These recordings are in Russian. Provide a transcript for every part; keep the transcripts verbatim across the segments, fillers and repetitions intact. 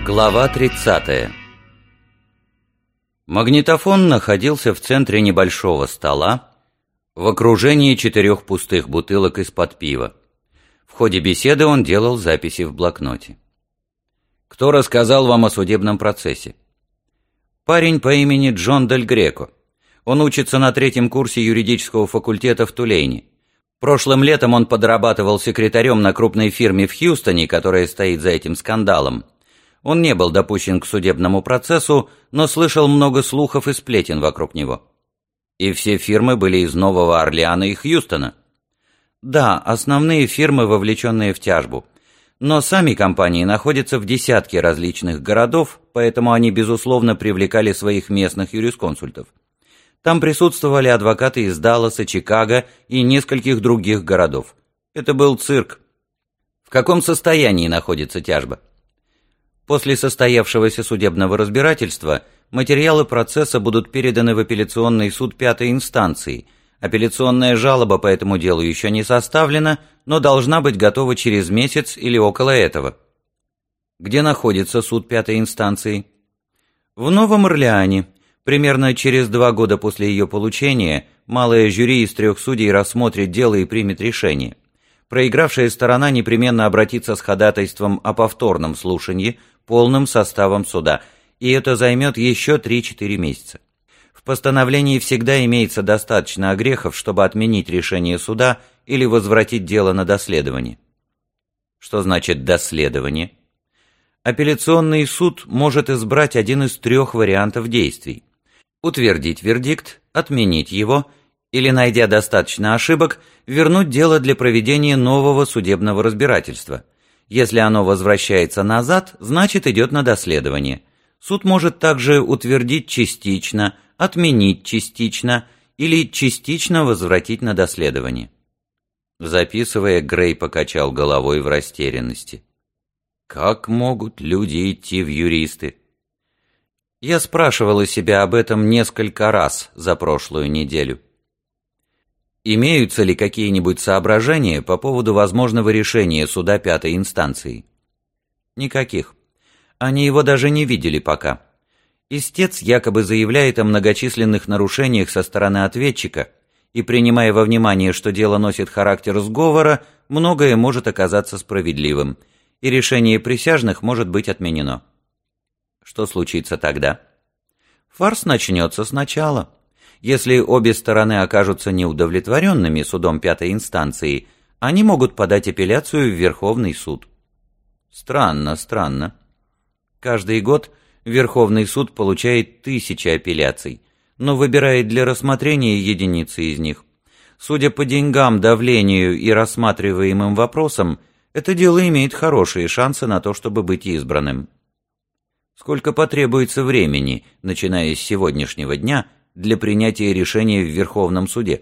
Глава тридцатая. Магнитофон находился в центре небольшого стола, в окружении четырех пустых бутылок из-под пива. В ходе беседы он делал записи в блокноте. «Кто рассказал вам о судебном процессе?» «Парень по имени Джон Дель Греко. Он учится на третьем курсе юридического факультета в Тулейне. Прошлым летом он подрабатывал секретарем на крупной фирме в Хьюстоне, которая стоит за этим скандалом. Он не был допущен к судебному процессу, но слышал много слухов и сплетен вокруг него. И все фирмы были из Нового Орлеана и Хьюстона. Да, основные фирмы, вовлеченные в тяжбу. Но сами компании находятся в десятке различных городов, поэтому они, безусловно, привлекали своих местных юрисконсультов. Там присутствовали адвокаты из Далласа, Чикаго и нескольких других городов. Это был цирк. В каком состоянии находится тяжба? После состоявшегося судебного разбирательства материалы процесса будут переданы в апелляционный суд пятой инстанции. Апелляционная жалоба по этому делу еще не составлена, но должна быть готова через месяц или около этого. Где находится суд пятой инстанции? В Новом Орлеане. Примерно через два года после ее получения малое жюри из трех судей рассмотрит дело и примет решение. Проигравшая сторона непременно обратится с ходатайством о повторном слушании полным составом суда, и это займет еще три-четыре месяца. В постановлении всегда имеется достаточно огрехов, чтобы отменить решение суда или возвратить дело на доследование. Что значит доследование? Апелляционный суд может избрать один из трех вариантов действий. Утвердить вердикт, отменить его или, найдя достаточно ошибок, вернуть дело для проведения нового судебного разбирательства. Если оно возвращается назад, значит идет на доследование. Суд может также утвердить частично, отменить частично или частично возвратить на доследование. Записывая, Грей покачал головой в растерянности. Как могут люди идти в юристы? Я спрашивала себя об этом несколько раз за прошлую неделю. Имеются ли какие-нибудь соображения по поводу возможного решения суда пятой инстанции? Никаких. Они его даже не видели пока. Истец якобы заявляет о многочисленных нарушениях со стороны ответчика, и, принимая во внимание, что дело носит характер сговора, многое может оказаться справедливым, и решение присяжных может быть отменено. Что случится тогда? Фарс начнется сначала. Если обе стороны окажутся неудовлетворенными судом пятой инстанции, они могут подать апелляцию в Верховный суд. Странно, странно. Каждый год Верховный суд получает тысячи апелляций, но выбирает для рассмотрения единицы из них. Судя по деньгам, давлению и рассматриваемым вопросам, это дело имеет хорошие шансы на то, чтобы быть избранным. Сколько потребуется времени, начиная с сегодняшнего дня, для принятия решения в Верховном суде?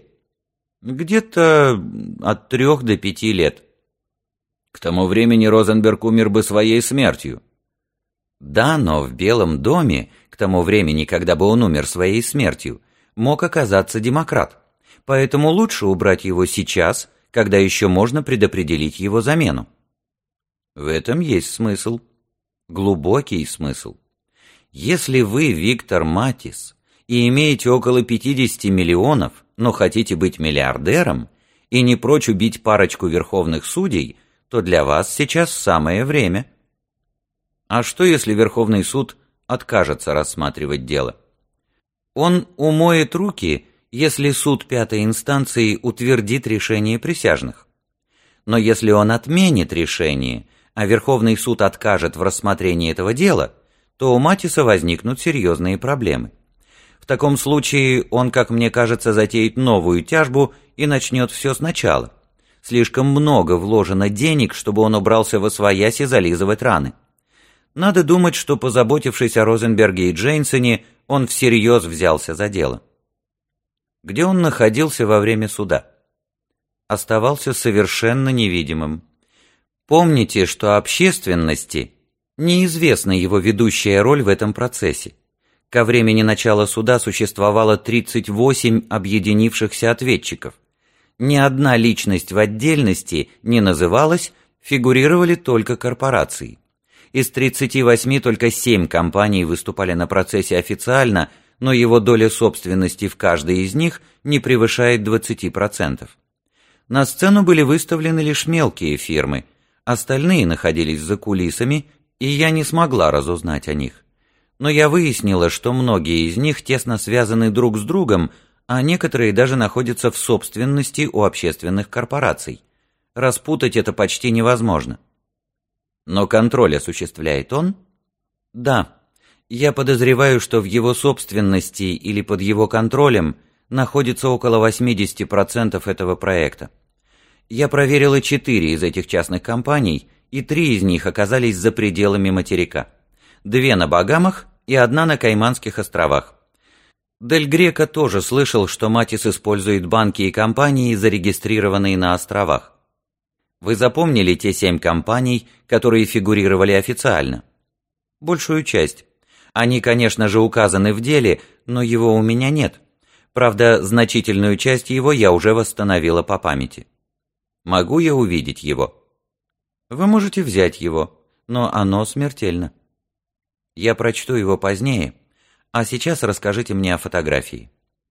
Где-то от трех до пяти лет. К тому времени Розенберг умер бы своей смертью. Да, но в Белом доме, к тому времени, когда бы он умер своей смертью, мог оказаться демократ. Поэтому лучше убрать его сейчас, когда еще можно предопределить его замену. В этом есть смысл. Глубокий смысл. Если вы Виктор Матис и имеете около пятидесяти миллионов, но хотите быть миллиардером и не прочь убить парочку верховных судей, то для вас сейчас самое время. А что, если Верховный суд откажется рассматривать дело? Он умоет руки, если суд пятой инстанции утвердит решение присяжных. Но если он отменит решение, а Верховный суд откажет в рассмотрении этого дела, то у Матиса возникнут серьезные проблемы. В таком случае он, как мне кажется, затеет новую тяжбу и начнет все сначала. Слишком много вложено денег, чтобы он убрался восвоясь и зализывать раны. Надо думать, что, позаботившись о Розенберге и Джейнсоне, он всерьез взялся за дело. Где он находился во время суда? Оставался совершенно невидимым. Помните, что общественности неизвестна его ведущая роль в этом процессе. Ко времени начала суда существовало тридцать восемь объединившихся ответчиков. Ни одна личность в отдельности не называлась, фигурировали только корпорации. Из тридцати восьми только семь компаний выступали на процессе официально, но его доля собственности в каждой из них не превышает двадцати процентов. На сцену были выставлены лишь мелкие фирмы, остальные находились за кулисами, и я не смогла разузнать о них. Но я выяснила, что многие из них тесно связаны друг с другом, а некоторые даже находятся в собственности у общественных корпораций. Распутать это почти невозможно. Но контроль осуществляет он? Да. Я подозреваю, что в его собственности или под его контролем находится около восьмидесяти процентов этого проекта. Я проверила четыре из этих частных компаний, и три из них оказались за пределами материка. Две на Багамах и одна на Кайманских островах. Дель Греко тоже слышал, что Матис использует банки и компании, зарегистрированные на островах. Вы запомнили те семь компаний, которые фигурировали официально? Большую часть. Они, конечно же, указаны в деле, но его у меня нет. Правда, значительную часть его я уже восстановила по памяти. Могу я увидеть его? Вы можете взять его, но оно смертельно. Я прочту его позднее, а сейчас расскажите мне о фотографии.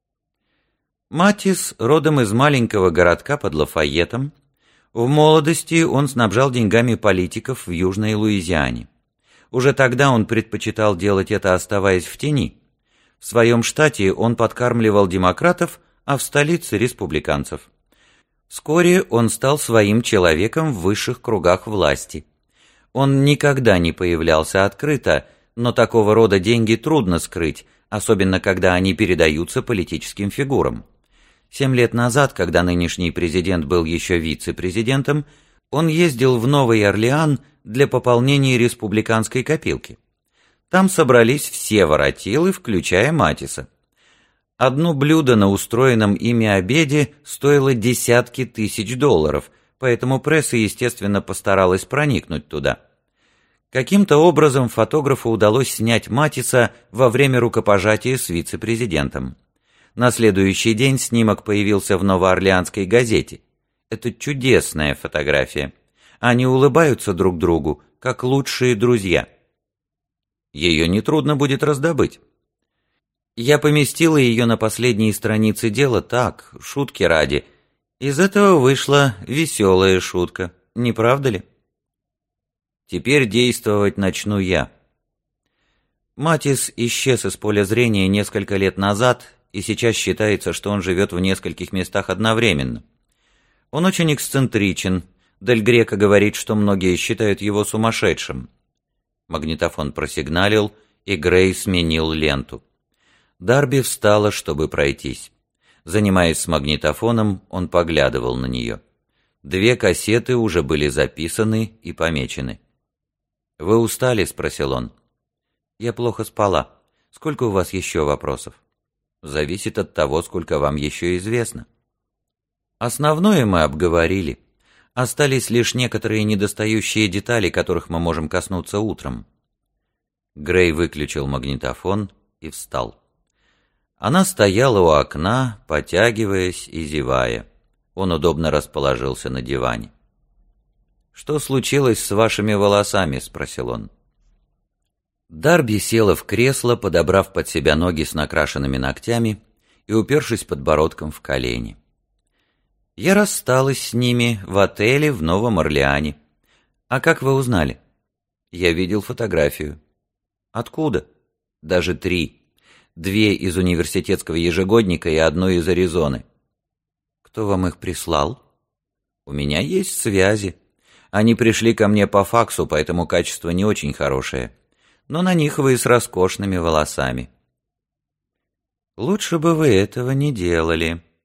Матис родом из маленького городка под Лафайетом. В молодости он снабжал деньгами политиков в Южной Луизиане. Уже тогда он предпочитал делать это, оставаясь в тени. В своем штате он подкармливал демократов, а в столице – республиканцев. Вскоре он стал своим человеком в высших кругах власти. Он никогда не появлялся открыто, но такого рода деньги трудно скрыть, особенно когда они передаются политическим фигурам. Семь лет назад, когда нынешний президент был еще вице-президентом, он ездил в Новый Орлеан для пополнения республиканской копилки. Там собрались все воротилы, включая Матиса. Одно блюдо на устроенном ими обеде стоило десятки тысяч долларов, поэтому пресса, естественно, постаралась проникнуть туда. Каким-то образом фотографу удалось снять Матиса во время рукопожатия с вице-президентом. На следующий день снимок появился в Новоорлеанской газете. Это чудесная фотография. Они улыбаются друг другу, как лучшие друзья. Ее нетрудно будет раздобыть. Я поместила ее на последние страницы дела так, шутки ради. Из этого вышла веселая шутка, не правда ли? Теперь действовать начну я. Матис исчез из поля зрения несколько лет назад, и сейчас считается, что он живет в нескольких местах одновременно. Он очень эксцентричен. Дель Греко говорит, что многие считают его сумасшедшим. Магнитофон просигналил, и Грей сменил ленту. Дарби встала, чтобы пройтись. Занимаясь с магнитофоном, он поглядывал на нее. Две кассеты уже были записаны и помечены. «Вы устали?» — спросил он. «Я плохо спала. Сколько у вас еще вопросов?» «Зависит от того, сколько вам еще известно». «Основное мы обговорили. Остались лишь некоторые недостающие детали, которых мы можем коснуться утром». Грей выключил магнитофон и встал. Она стояла у окна, потягиваясь и зевая. Он удобно расположился на диване. «Что случилось с вашими волосами?» — спросил он. Дарби села в кресло, подобрав под себя ноги с накрашенными ногтями и упершись подбородком в колени. «Я рассталась с ними в отеле в Новом Орлеане. А как вы узнали?» «Я видел фотографию». «Откуда?» «Даже три. Две из университетского ежегодника и одну из Аризоны». «Кто вам их прислал?» «У меня есть связи. Они пришли ко мне по факсу, поэтому качество не очень хорошее. Но на них вы с роскошными волосами». «Лучше бы вы этого не делали».